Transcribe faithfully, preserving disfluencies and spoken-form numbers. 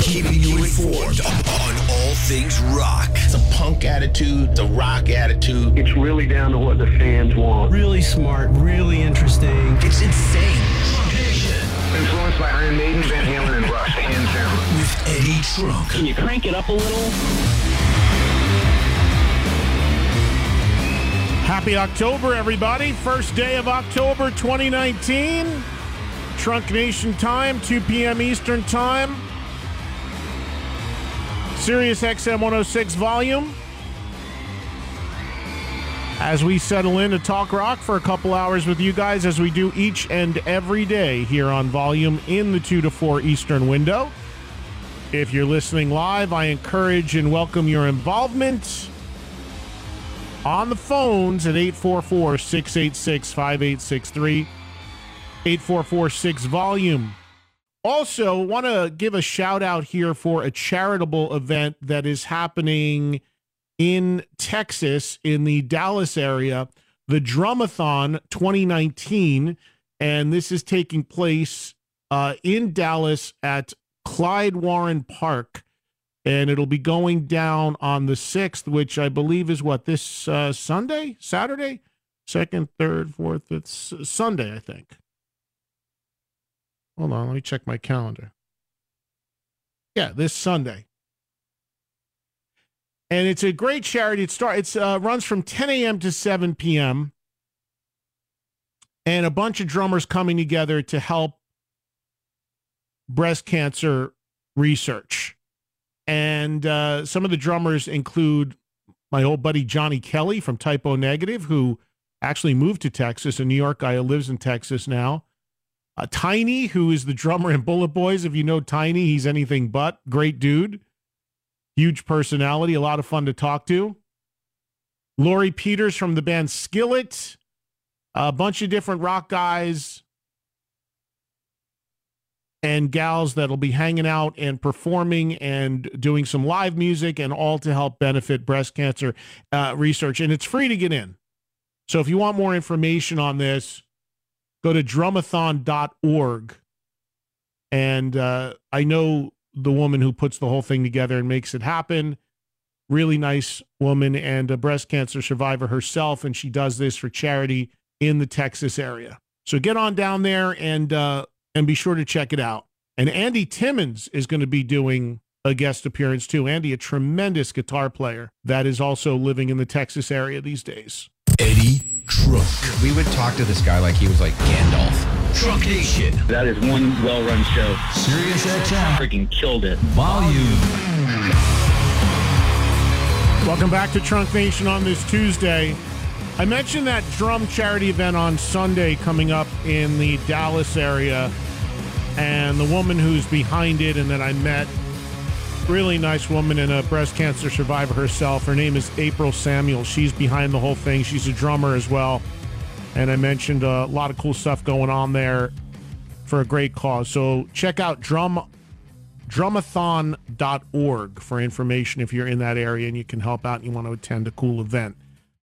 keeping you informed on all things rock. It's a punk attitude, the rock attitude. It's really down to what the fans want. Really smart, really interesting. It's insane. Influenced by Iron Maiden, Van Halen, and Rush, hands down. With Eddie Trunk. Can you crank it up a little? Happy October, everybody. First day of October twenty nineteen. Trunk Nation time, two p.m. Eastern time. Sirius X M one oh six volume. As we settle in to talk rock for a couple hours with you guys, as we do each and every day here on Volume in the two to four Eastern window. If you're listening live, I encourage and welcome your involvement on the phones at eight four four, six eight six, five eight six three, eight four four six volume. Also, want to give a shout out here for a charitable event that is happening in Texas, in the Dallas area, the Drumathon twenty nineteen, and this is taking place uh, in Dallas at Clyde Warren Park, and it'll be going down on the sixth, which I believe is what, this uh, Sunday, Saturday, second, third, fourth, it's Sunday, I think. Hold on, let me check my calendar. Yeah, this Sunday. And it's a great charity. It start, it's uh, runs from ten a.m. to seven p.m. And a bunch of drummers coming together to help breast cancer research. And uh, some of the drummers include my old buddy Johnny Kelly from Type O Negative, who actually moved to Texas, a New York guy who lives in Texas now. Uh, Tiny, who is the drummer in Bullet Boys. If you know Tiny, he's anything but. Great dude. Huge personality, a lot of fun to talk to. Lori Peters from the band Skillet. A bunch of different rock guys and gals that'll be hanging out and performing and doing some live music, and all to help benefit breast cancer uh, research. And it's free to get in. So if you want more information on this, go to drumathon dot org. And uh, I know the woman who puts the whole thing together and makes it happen. Really nice woman, and a breast cancer survivor herself, and she does this for charity in the Texas area. So get on down there and uh, and be sure to check it out. And Andy Timmons is going to be doing a guest appearance too. Andy, a tremendous guitar player that is also living in the Texas area these days. Eddie Trunk. We would talk to this guy like he was like Gandalf. Trunk Nation. That is one well-run show. Sirius X M. Freaking killed it. Volume. Welcome back to Trunk Nation on this Tuesday. I mentioned that drum charity event on Sunday coming up in the Dallas area, and the woman who's behind it and that I met, really nice woman and a breast cancer survivor herself. Her name is April Samuel. She's behind the whole thing. She's a drummer as well. And I mentioned a lot of cool stuff going on there for a great cause. So check out drum, drumathon dot org for information if you're in that area and you can help out and you want to attend a cool event.